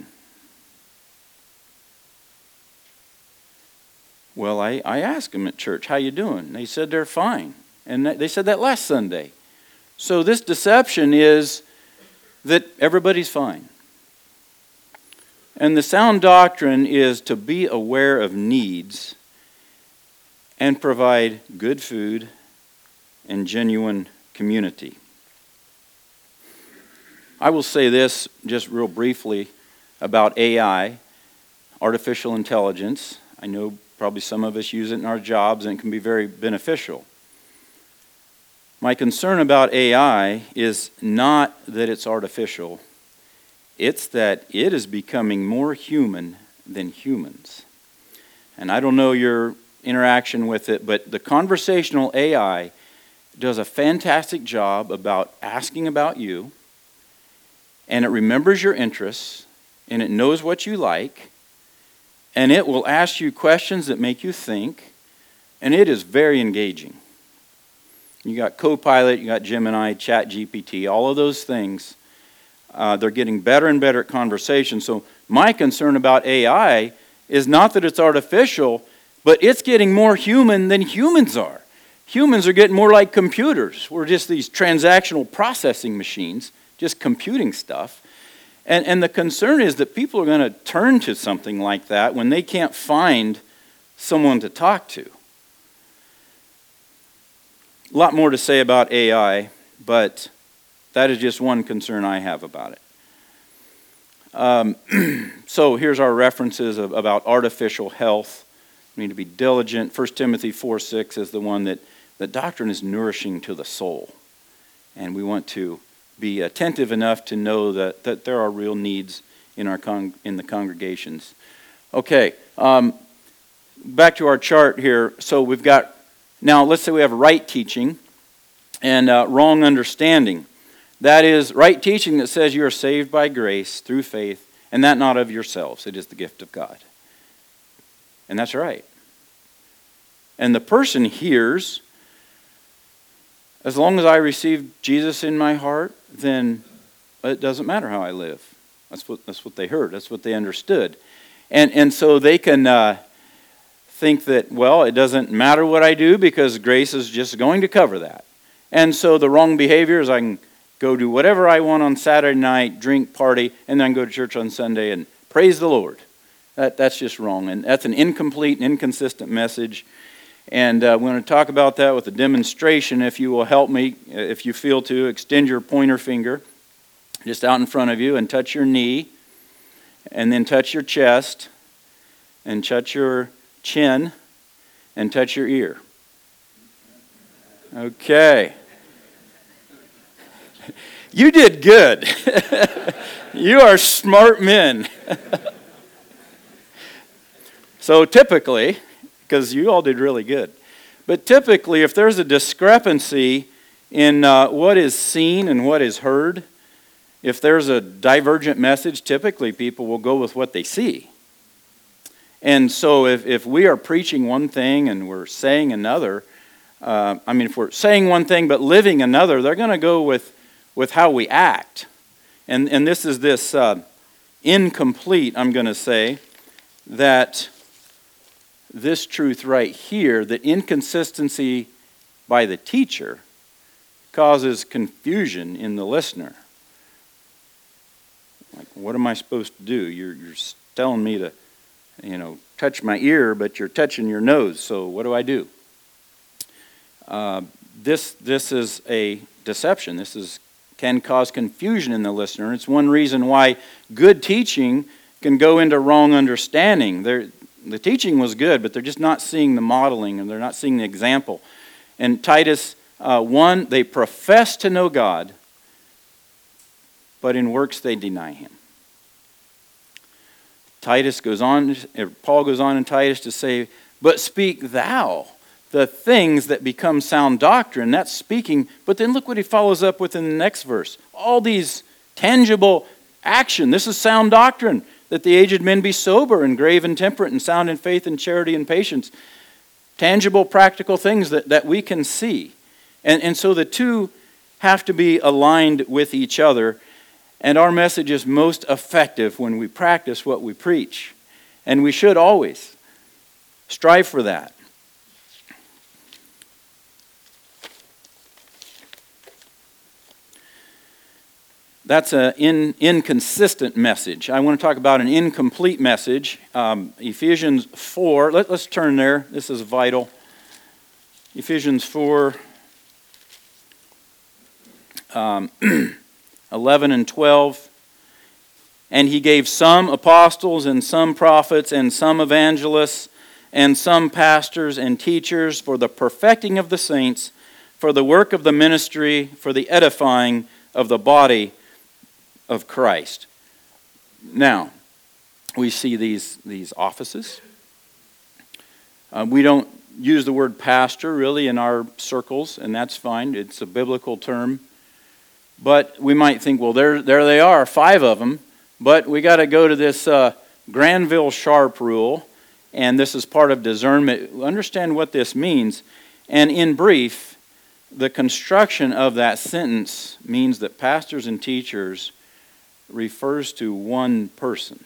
Well, I asked them at church, how you doing? They said they're fine. And they said that last Sunday. So this deception is that everybody's fine. And the sound doctrine is to be aware of needs and provide good food and genuine community. I will say this just real briefly about AI, artificial intelligence. I know probably some of us use it in our jobs and it can be very beneficial. My concern about AI is not that it's artificial. It's that it is becoming more human than humans. And I don't know your interaction with it, but the conversational AI does a fantastic job about asking about you, and it remembers your interests, and it knows what you like, and it will ask you questions that make you think, and it is very engaging. You got Copilot, you got Gemini, ChatGPT, all of those things. They're getting better and better at conversation. So my concern about AI is not that it's artificial, but it's getting more human than humans are. Humans are getting more like computers. We're just these transactional processing machines, just computing stuff. And the concern is that people are going to turn to something like that when they can't find someone to talk to. A lot more to say about AI, but that is just one concern I have about it. So here's our references about artificial health. We need to be diligent. 1 Timothy 4:6 is the one that doctrine is nourishing to the soul. And we want to be attentive enough to know that there are real needs in the congregations. Okay, back to our chart here. So we've got, now let's say we have right teaching and wrong understanding. That is right teaching that says you are saved by grace through faith, and that not of yourselves. It is the gift of God. And that's right. And the person hears, as long as I receive Jesus in my heart, then it doesn't matter how I live. That's what they heard. That's what they understood. And so they can think that, well, it doesn't matter what I do because grace is just going to cover that. And so the wrong behavior is I can go do whatever I want on Saturday night, drink, party, and then go to church on Sunday and praise the Lord. That's just wrong. And that's an incomplete and inconsistent message. And we're going to talk about that with a demonstration. If you will help me, if you feel to, extend your pointer finger just out in front of you and touch your knee, and then touch your chest, and touch your chin, and touch your ear. Okay. You did good. You are smart men. So typically, because you all did really good, but typically if there's a discrepancy in what is seen and what is heard, if there's a divergent message, typically people will go with what they see. And so if we are preaching one thing and we're saying another, if we're saying one thing but living another, they're going to go with how we act. And this is this incomplete, I'm going to say, that this truth right here, that inconsistency by the teacher causes confusion in the listener. Like, what am I supposed to do? You're telling me to, touch my ear, but you're touching your nose. So what do I do? This is a deception. Can cause confusion in the listener. It's one reason why good teaching can go into wrong understanding. The teaching was good, but they're just not seeing the modeling and they're not seeing the example. In Titus 1, they profess to know God, but in works they deny Him. Paul goes on in Titus to say, but speak thou the things that become sound doctrine. That's speaking, but then look what he follows up with in the next verse. All these tangible action. This is sound doctrine, that the aged men be sober and grave and temperate and sound in faith and charity and patience. Tangible, practical things that we can see. And so the two have to be aligned with each other. And our message is most effective when we practice what we preach. And we should always strive for that. That's an inconsistent message. I want to talk about an incomplete message. Ephesians 4, let's turn there. This is vital. Ephesians 4, 11 and 12. And he gave some apostles and some prophets and some evangelists and some pastors and teachers for the perfecting of the saints, for the work of the ministry, for the edifying of the body of Christ. Now, we see these offices. We don't use the word pastor really in our circles, and that's fine. It's a biblical term. But we might think, well, there they are, 5 of them. But we got to go to this Granville Sharp rule, and this is part of discernment. Understand what this means. And in brief, the construction of that sentence means that pastors and teachers refers to one person.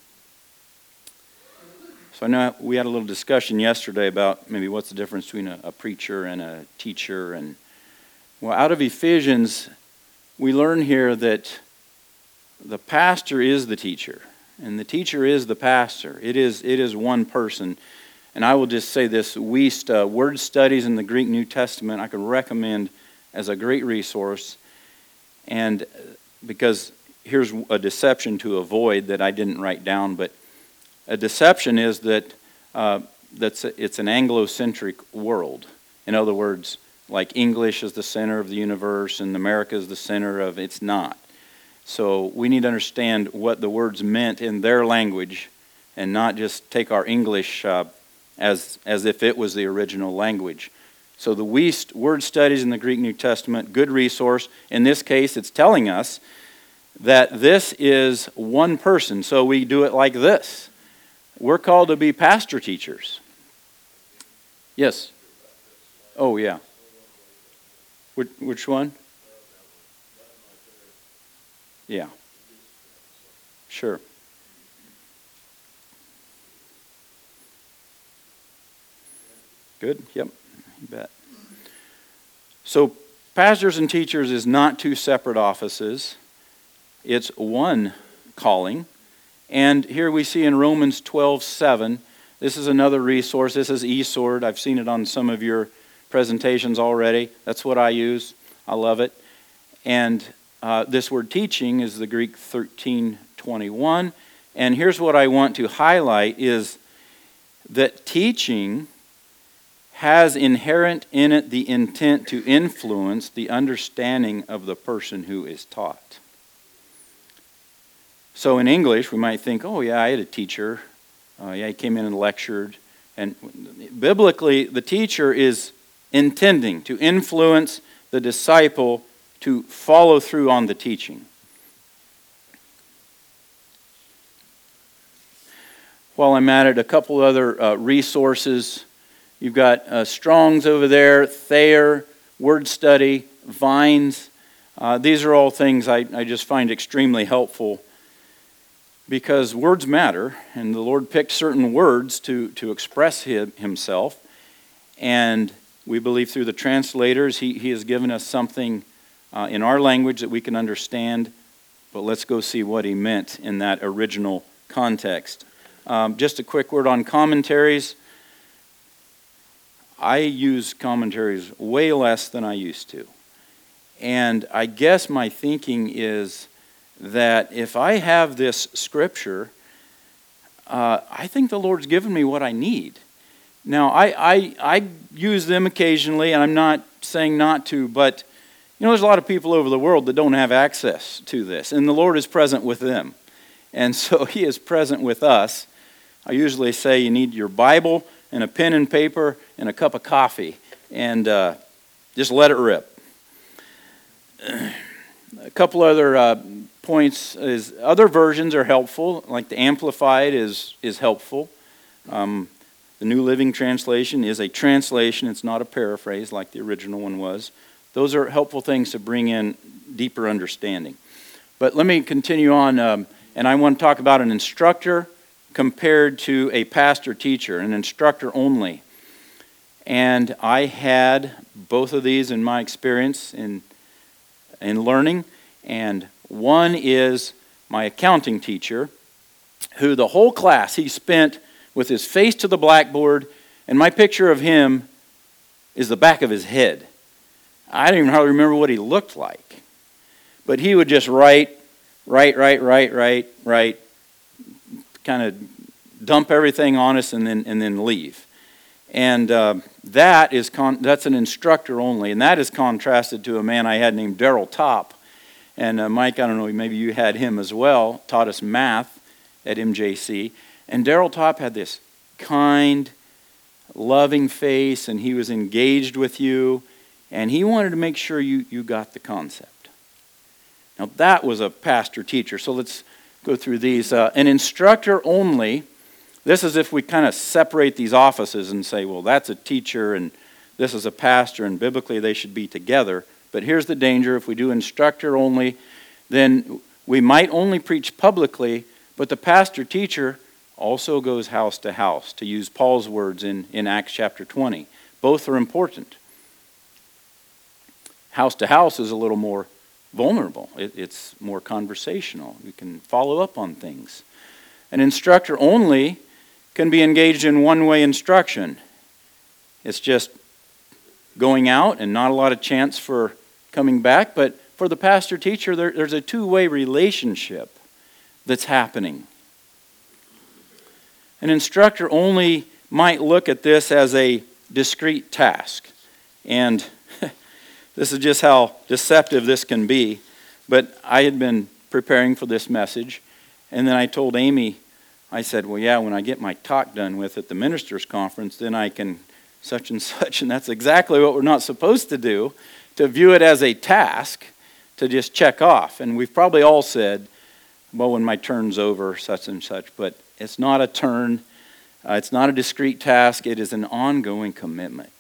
So I know we had a little discussion yesterday about maybe what's the difference between a preacher and a teacher. And well, out of Ephesians, we learn here that the pastor is the teacher, and the teacher is the pastor. It is one person. And I will just say this, Wuest, Word Studies in the Greek New Testament, I could recommend as a great resource. And because here's a deception to avoid that I didn't write down, but a deception is that it's an Anglo-centric world. In other words, like English is the center of the universe and America is the center of, it's not. So we need to understand what the words meant in their language and not just take our English as if it was the original language. So the Wuest Word Studies in the Greek New Testament, good resource. In this case, it's telling us that this is one person. So we do it like this. We're called to be pastor teachers. Yes. Oh, yeah. Which one? Yeah. Sure. Good? Yep. You bet. So, pastors and teachers is not two separate offices. It's one calling. And here we see in Romans 12:7, this is another resource. This is eSword. I've seen it on some of your presentations already. That's what I use. I love it. And this word teaching is the Greek 13:21. And here's what I want to highlight is that teaching has inherent in it the intent to influence the understanding of the person who is taught. So in English, we might think, oh yeah, I had a teacher. He came in and lectured. And biblically, the teacher is intending to influence the disciple to follow through on the teaching. While I'm at it, a couple other resources. You've got Strong's over there, Thayer, Word Study, Vines. These are all things I just find extremely helpful because words matter, and the Lord picked certain words to express Himself. And we believe through the translators, He has given us something in our language that we can understand. But let's go see what He meant in that original context. Just a quick word on commentaries. I use commentaries way less than I used to. And I guess my thinking is that if I have this scripture, I think the Lord's given me what I need. Now, I use them occasionally, and I'm not saying not to, but there's a lot of people over the world that don't have access to this, and the Lord is present with them. And so He is present with us. I usually say you need your Bible and a pen and paper and a cup of coffee, and just let it rip. A couple other points is other versions are helpful, like the Amplified is helpful. The New Living Translation is a translation. It's not a paraphrase like the original one was. Those are helpful things to bring in deeper understanding. But let me continue on, and I want to talk about an instructor compared to a pastor-teacher, an instructor only. And I had both of these in my experience in learning. And one is my accounting teacher, who the whole class he spent with his face to the blackboard, and my picture of him is the back of his head. I don't even hardly remember what he looked like. But he would just write, kind of dump everything on us and then leave. And that's an instructor only, and that is contrasted to a man I had named Darrell Top. And Mike, I don't know, maybe you had him as well, taught us math at MJC. And Darrell Top had this kind, loving face, and he was engaged with you, and he wanted to make sure you got the concept. Now that was a pastor teacher, so let's go through these. An instructor only, this is if we kind of separate these offices and say, well, that's a teacher and this is a pastor, and biblically they should be together. But here's the danger. If we do instructor only, then we might only preach publicly, but the pastor-teacher also goes house to house, to use Paul's words in Acts chapter 20. Both are important. House to house is a little more vulnerable. It's more conversational. We can follow up on things. An instructor only can be engaged in one-way instruction. It's just going out and not a lot of chance for coming back. But for the pastor-teacher, there's a two-way relationship that's happening. An instructor only might look at this as a discrete task. And This is just how deceptive this can be. But I had been preparing for this message, and then I told Amy, I said, well, yeah, when I get my talk done with at the ministers' conference, then I can such and such, and that's exactly what we're not supposed to do, to view it as a task, to just check off. And we've probably all said, well, when my turn's over, such and such, but it's not a turn, it's not a discrete task, it is an ongoing commitment.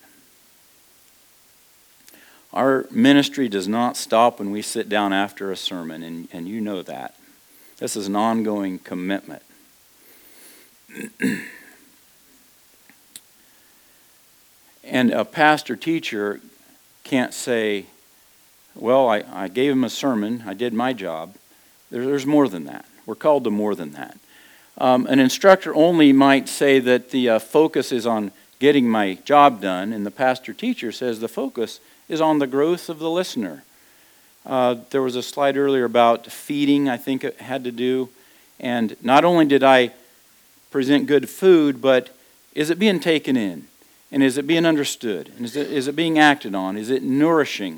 Our ministry does not stop when we sit down after a sermon, and you know that. This is an ongoing commitment. And a pastor-teacher can't say, well, I gave him a sermon, I did my job. There's more than that. We're called to more than that. An instructor only might say that the focus is on getting my job done, and the pastor-teacher says the focus is on the growth of the listener. There was a slide earlier about feeding, I think it had to do. And not only did I present good food, but is it being taken in? And is it being understood? And is it being acted on? Is it nourishing?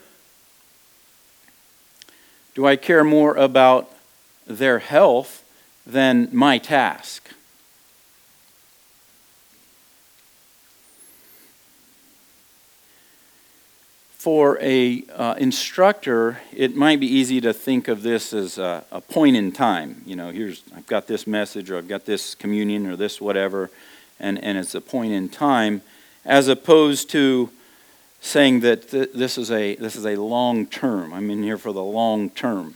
Do I care more about their health than my task? For a instructor, it might be easy to think of this as a point in time. You know, I've got this message, or I've got this communion, or this whatever, and it's a point in time, as opposed to saying that this is a long term. I'm in here for the long term.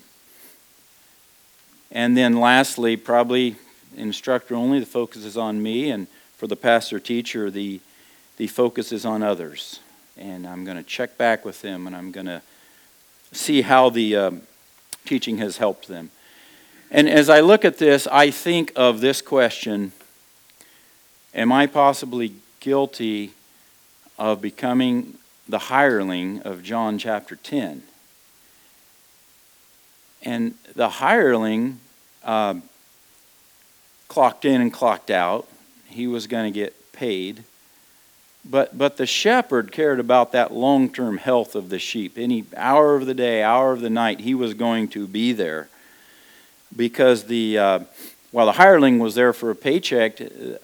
And then lastly, probably instructor only, the focus is on me, and for the pastor teacher, the focus is on others. And I'm going to check back with them, and I'm going to see how the teaching has helped them. And as I look at this, I think of this question: am I possibly guilty of becoming the hireling of John chapter 10? And the hireling clocked in and clocked out. He was going to get paid. But the shepherd cared about that long-term health of the sheep. Any hour of the day, hour of the night, he was going to be there. Because while the hireling was there for a paycheck,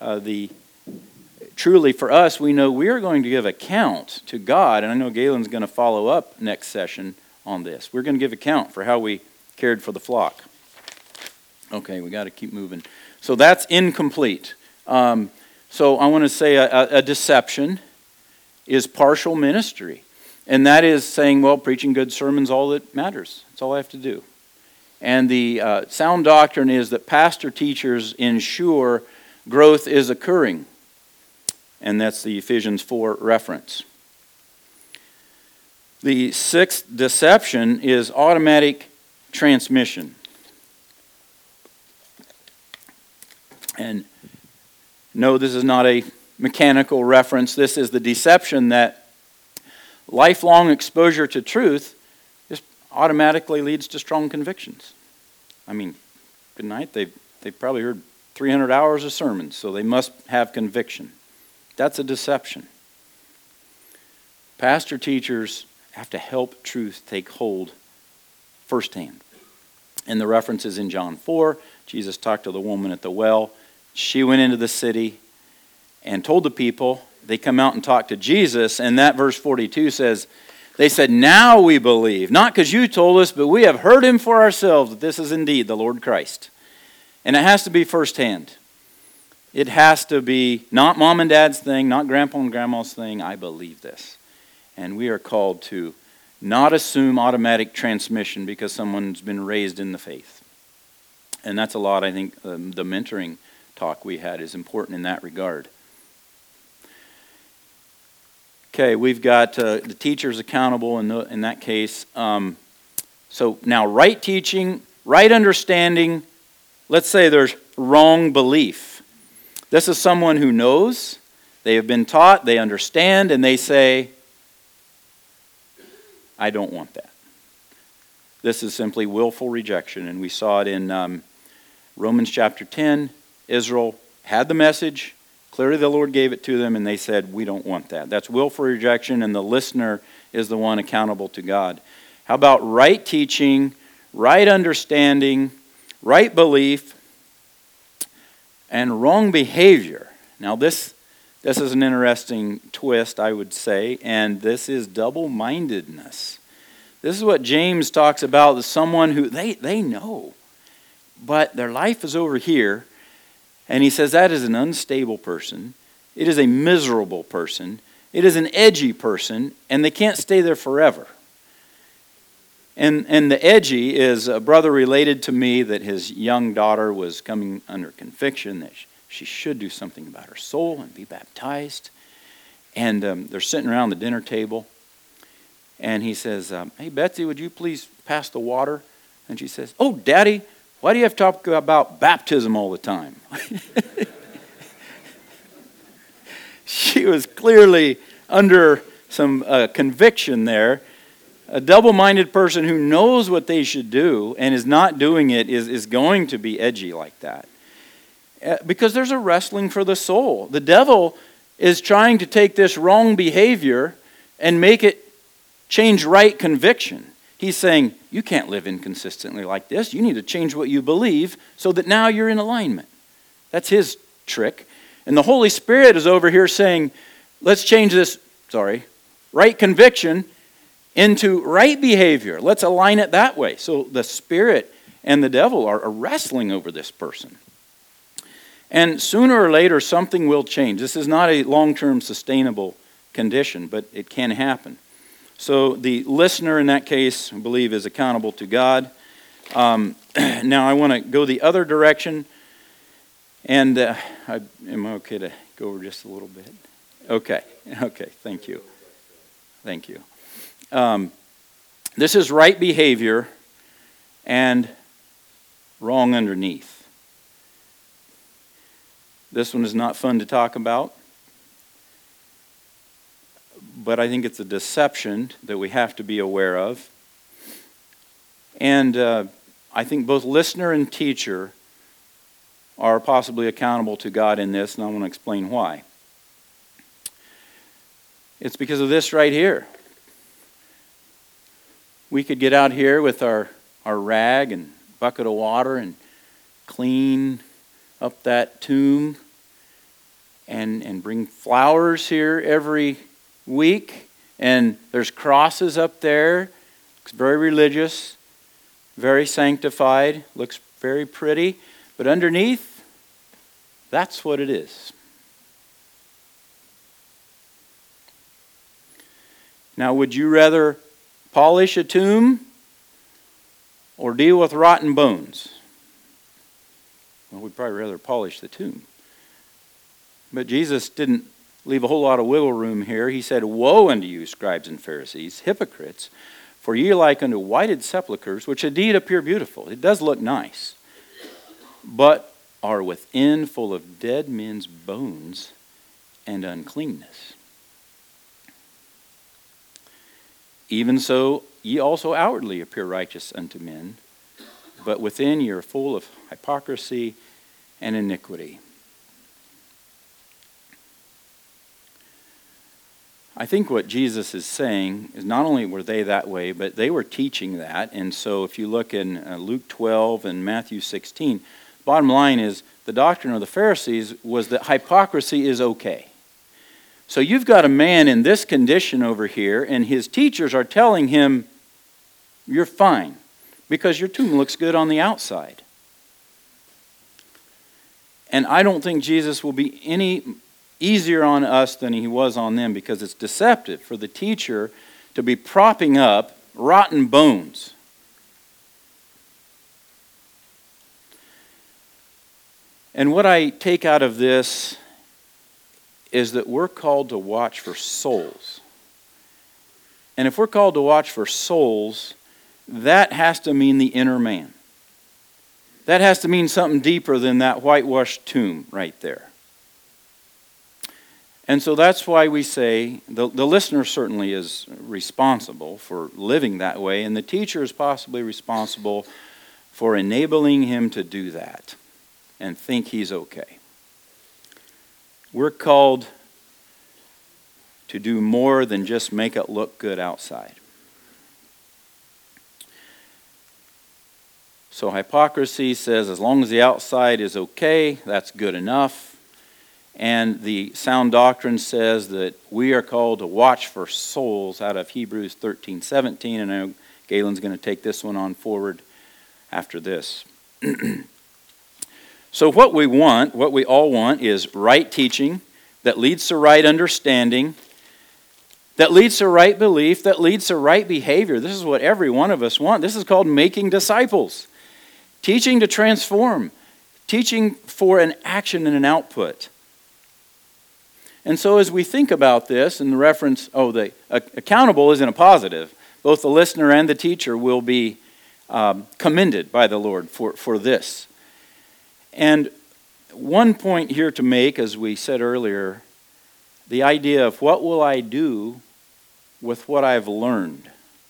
truly for us, we know we are going to give account to God. And I know Galen's going to follow up next session on this. We're going to give account for how we cared for the flock. Okay, we got to keep moving. So that's incomplete. So I want to say a deception is partial ministry. And that is saying, well, preaching good sermon's all that matters. That's all I have to do. And the sound doctrine is that pastor teachers ensure growth is occurring. And that's the Ephesians 4 reference. The sixth deception is automatic transmission. And no, this is not a mechanical reference. This is the deception that lifelong exposure to truth just automatically leads to strong convictions. I mean, good night. They've probably heard 300 hours of sermons, so they must have conviction. That's a deception. Pastor teachers have to help truth take hold firsthand. And the reference is in John 4. Jesus talked to the woman at the well. She went into the city and told the people. They come out and talk to Jesus, and that verse 42 says, they said, now we believe, not because you told us, but we have heard him for ourselves, that this is indeed the Lord Christ. And it has to be firsthand. It has to be not mom and dad's thing, not grandpa and grandma's thing. I believe this. And we are called to not assume automatic transmission because someone's been raised in the faith. And that's a lot, I think, the mentoring talk we had is important in that regard. Okay, we've got the teachers accountable in that case. So now right teaching, right understanding, let's say there's wrong belief. This is someone who knows, they have been taught, they understand, and they say, I don't want that. This is simply willful rejection, and we saw it in Romans chapter 10. Israel had the message, Clearly the Lord gave it to them, and they said, we don't want that. That's willful rejection, and the listener is the one accountable to God. How about right teaching, right understanding, right belief, and wrong behavior? Now this is an interesting twist, I would say, and this is double-mindedness. This is what James talks about, as someone who they know, but their life is over here, and he says that is an unstable person. It is a miserable person. It is an edgy person, and they can't stay there forever. And the edgy is a brother related to me that his young daughter was coming under conviction that she should do something about her soul and be baptized. And they're sitting around the dinner table, and he says, hey, Betsy, would you please pass the water? And she says, oh, Daddy, why do you have to talk about baptism all the time? She was clearly under some conviction there. A double-minded person who knows what they should do and is not doing it is going to be edgy like that. Because there's a wrestling for the soul. The devil is trying to take this wrong behavior and make it change right conviction. He's saying, you can't live inconsistently like this. You need to change what you believe so that now you're in alignment. That's his trick. And the Holy Spirit is over here saying, let's change this, right conviction into right behavior. Let's align it that way. So the Spirit and the devil are wrestling over this person. And sooner or later, something will change. This is not a long-term sustainable condition, but it can happen. So the listener in that case, I believe, is accountable to God. Now I want to go the other direction. And am I okay to go over just a little bit? Okay, thank you. Thank you. This is right behavior and wrong underneath. This one is not fun to talk about, but I think it's a deception that we have to be aware of. And I think both listener and teacher are possibly accountable to God in this, and I want to explain why. It's because of this right here. We could get out here with our rag and bucket of water and clean up that tomb and bring flowers here every week. And there's crosses up there. Looks very religious, very sanctified, looks very pretty. But underneath, that's what it is. Now, would you rather polish a tomb or deal with rotten bones? Well, we'd probably rather polish the tomb. But Jesus didn't leave a whole lot of wiggle room here. He said, woe unto you, scribes and Pharisees, hypocrites, for ye are like unto whited sepulchres, which indeed appear beautiful. It does look nice, but are within full of dead men's bones and uncleanness. Even so, ye also outwardly appear righteous unto men, but within ye are full of hypocrisy and iniquity. I think what Jesus is saying is not only were they that way, but they were teaching that. And so if you look in Luke 12 and Matthew 16, bottom line is the doctrine of the Pharisees was that hypocrisy is okay. So you've got a man in this condition over here, and his teachers are telling him, you're fine, because your tomb looks good on the outside. And I don't think Jesus will be any easier on us than he was on them, because it's deceptive for the teacher to be propping up rotten bones. And what I take out of this is that we're called to watch for souls. And if we're called to watch for souls, that has to mean the inner man. That has to mean something deeper than that whitewashed tomb right there. And so that's why we say the listener certainly is responsible for living that way, and the teacher is possibly responsible for enabling him to do that and think he's okay. We're called to do more than just make it look good outside. So hypocrisy says as long as the outside is okay, that's good enough. And the sound doctrine says that we are called to watch for souls out of Hebrews 13:17. And I know Galen's going to take this one on forward after this. So what we all want is right teaching that leads to right understanding, that leads to right belief, that leads to right behavior. This is what every one of us want. This is called making disciples. Teaching to transform. Teaching for an action and an output. And so as we think about this in the reference, accountable isn't a positive. Both the listener and the teacher will be commended by the Lord for this. And one point here to make, as we said earlier, the idea of what will I do with what I've learned,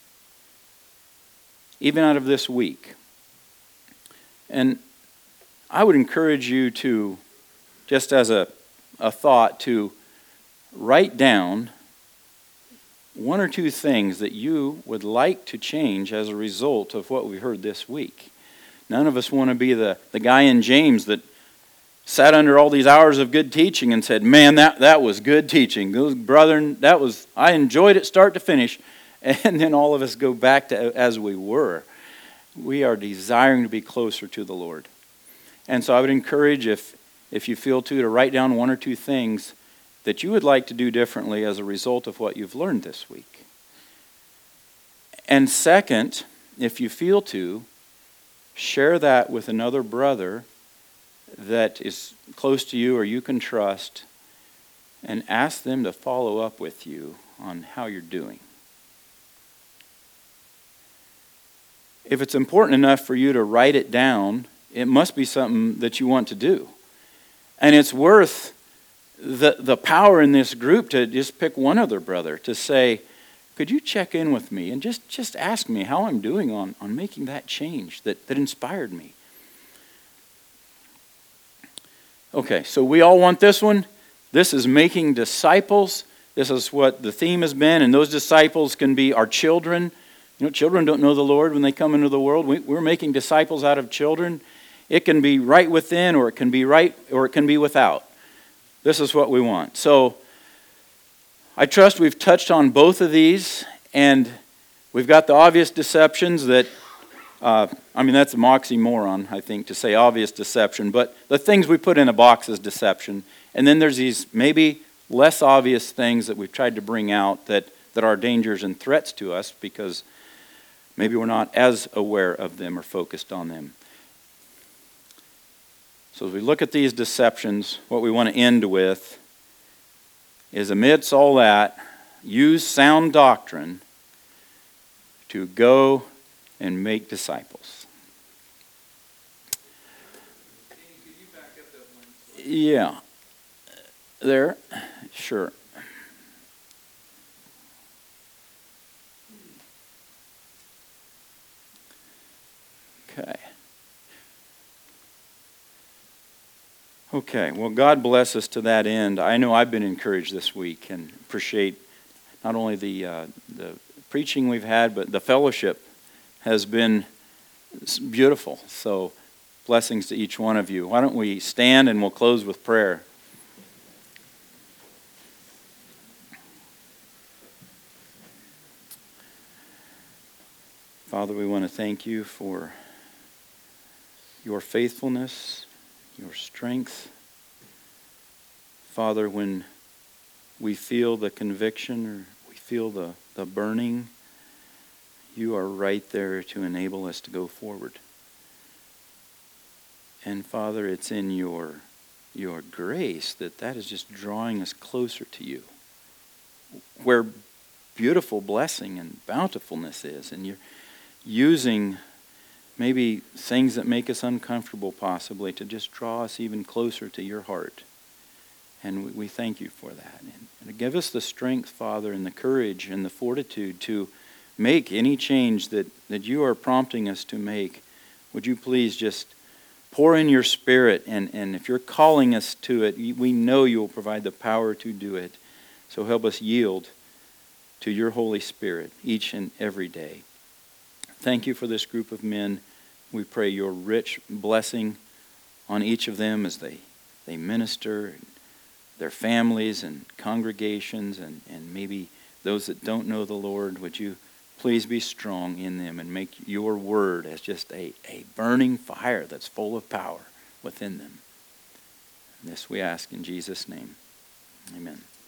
even out of this week. And I would encourage you to, just as a thought, to write down one or two things that you would like to change as a result of what we heard this week. None of us want to be the guy in James that sat under all these hours of good teaching and said, man, that was good teaching. Those brethren, I enjoyed it start to finish. And then all of us go back to as we were. We are desiring to be closer to the Lord. And so I would encourage, if you feel to write down one or two things that you would like to do differently as a result of what you've learned this week. And second, if you feel to, share that with another brother that is close to you or you can trust, and ask them to follow up with you on how you're doing. If it's important enough for you to write it down, it must be something that you want to do. And it's worth the power in this group to just pick one other brother to say, could you check in with me and just ask me how I'm doing on making that change that inspired me. Okay, so we all want this one. This is making disciples. This is what the theme has been, and those disciples can be our children. You know, children don't know the Lord when they come into the world. We're making disciples out of children. It can be right within, or it can be right, or it can be without. This is what we want. So I trust we've touched on both of these, and we've got the obvious deceptions that, that's a moxymoron, I think, to say obvious deception, but the things we put in a box is deception. And then there's these maybe less obvious things that we've tried to bring out that are dangers and threats to us because maybe we're not as aware of them or focused on them. So as we look at these deceptions, what we want to end with is, amidst all that, use sound doctrine to go and make disciples. Could you back up that one? Yeah. There? Sure. Okay. Okay, well, God bless us to that end. I know I've been encouraged this week and appreciate not only the preaching we've had, but the fellowship has been beautiful. So blessings to each one of you. Why don't we stand and we'll close with prayer. Father, we want to thank you for your faithfulness, your strength. Father, when we feel the conviction or we feel the burning, you are right there to enable us to go forward. And Father, it's in your grace that is just drawing us closer to you, where beautiful blessing and bountifulness is, and you're using maybe things that make us uncomfortable possibly to just draw us even closer to your heart. And we thank you for that. And give us the strength, Father, and the courage and the fortitude to make any change that you are prompting us to make. Would you please just Pour in your Spirit, and if you're calling us to it, we know you will provide the power to do it. So help us yield to your Holy Spirit each and every day. Thank you for this group of men. We pray your rich blessing on each of them as they minister, their families and congregations, and maybe those that don't know the Lord. Would you please be strong in them and make your word as just a burning fire that's full of power within them. And this we ask in Jesus' name. Amen.